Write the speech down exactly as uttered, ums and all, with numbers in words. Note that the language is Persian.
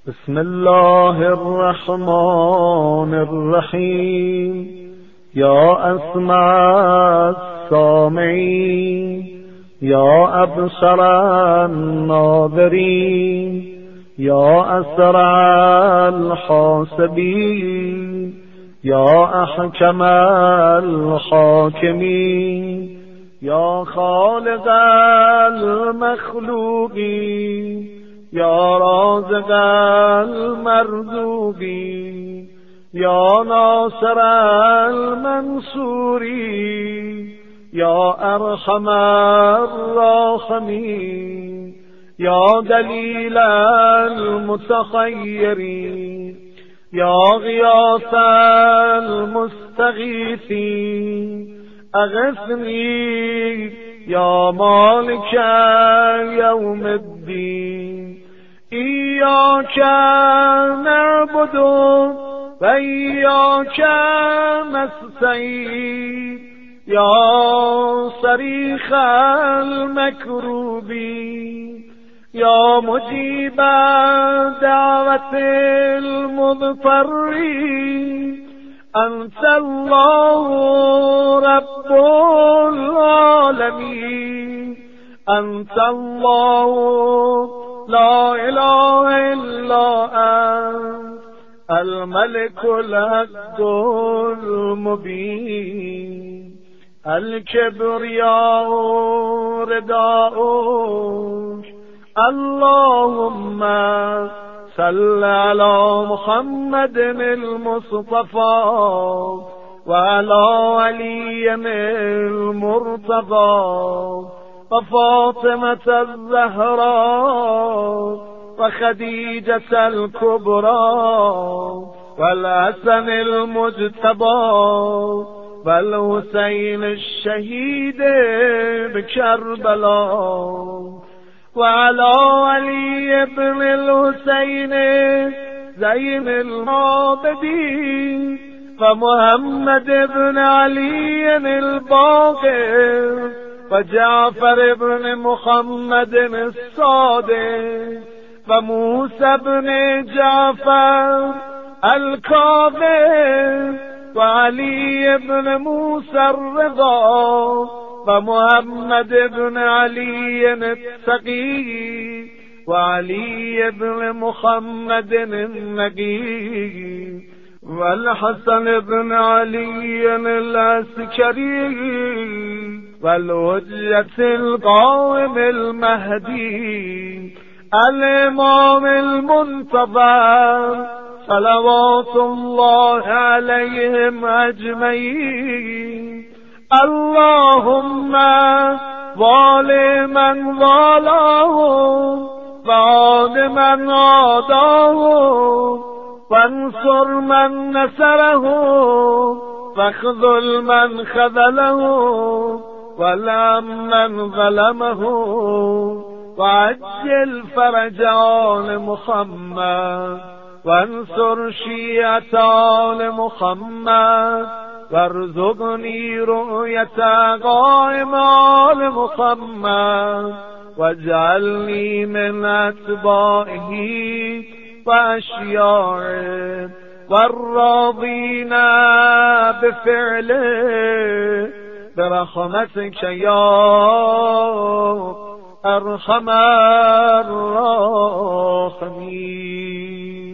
بسم الله الرحمن الرحیم. یا اسمع السامعین، یا ابصر الناظرین، یا اسرع الحاسبین، یا احکم الحاکمین، یا خالق المخلوقین، یا رازق المرزوقین، یا ناصر المنصورین، یا ارحم الراحمین، یا دلیل المتخیرین، یا غیاث المستغیثین، اغثنی یا مالک یوم الدین. ایاک نعبد و ایاک نستعین، یا صریخ المکروبین، یا مجیب دعوت المضطرین. انت الله رب العالمین، انت الله لا اله الا انت الملك الحق المبين. الكبرياء رداؤك، اللهم صل على محمد المصطفى وعلى علي المرتضى وفاطمة الزهراء وخديجة الكبرى والحسن المجتبى والحسين الشهيد بكربلاء وعلى علي بن الحسين زين العابدين ومحمد بن علي الباقر وجعفر بن محمد الصادق وموسى بن جعفر الكاظم وعلي بن موسى الرضا ومحمد بن علي التقي وعلي بن محمد النقي والحسن بن علي العسكري والحجة القائم المهدي الإمام المنتظر صلوات الله عليهم أجمعين. اللهم وال من والاهم وعاد من عاداهم وانصر من نصرهم واخذل من خذلهم والعن من ظلمهم وعجل فرج آل محمد وانصر شيعة آل محمد وارزقني رؤية قائم آل محمد واجعلني من أتباعه وأشياعه والراضين بفعله برحمتك يا أرحم الراحمين.